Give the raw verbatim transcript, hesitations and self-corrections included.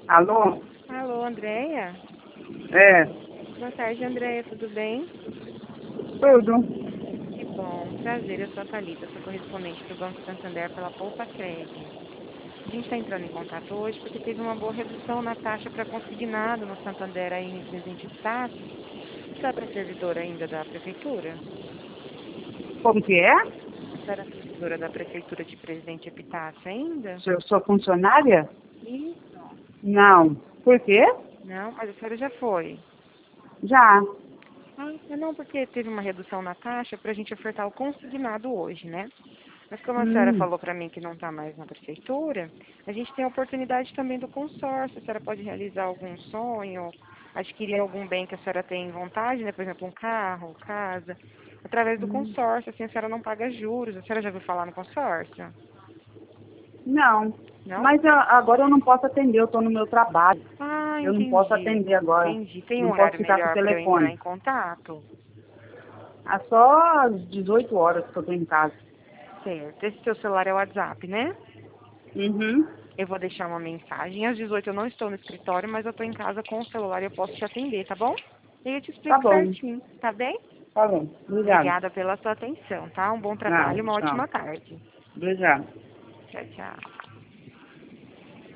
Alô? Alô, Andréia? É, Boa tarde, Andréia, tudo bem? tudo. Que bom, prazer, eu sou a Thalita, sou correspondente do Banco Santander pela Poupa Cred. A gente está entrando em contato hoje porque teve uma boa redução na taxa para consignado no Santander aí em Presidente Epitácio. Você era servidora ainda da Prefeitura? Como que é? Você era servidora da Prefeitura de Presidente Epitácio ainda? Se eu sou funcionária? Isso. Não. Por quê? Não, mas a senhora já foi. Já. Ah, não, porque teve uma redução na taxa para a gente ofertar o consignado hoje, né? Mas como a senhora Hum, falou para mim que não está mais na prefeitura, a gente tem a oportunidade também do consórcio. A senhora pode realizar algum sonho, adquirir algum bem que a senhora tem vontade, né? Por exemplo, um carro, casa, através do hum. consórcio. Assim a senhora não paga juros. A senhora já ouviu falar no consórcio? Não. Não? Mas a- agora eu não posso atender, eu estou no meu trabalho. Ah, Eu não posso entendi. atender agora. Entendi. Tem um Não posso horário ficar com o melhor para eu entrar telefone. em contato? Há só às dezoito horas que eu estou em casa. Certo. Esse seu celular é o WhatsApp, né? Uhum. Eu vou deixar uma mensagem. Às dezoito eu não estou no escritório, mas eu estou em casa com o celular e eu posso te atender, tá bom? E eu te Tá explico bom. certinho, tá bem? Tá bom. Obrigada. Obrigada pela sua atenção, tá? Um bom Não, trabalho e uma tchau. ótima tarde. Obrigada. Tchau, tchau.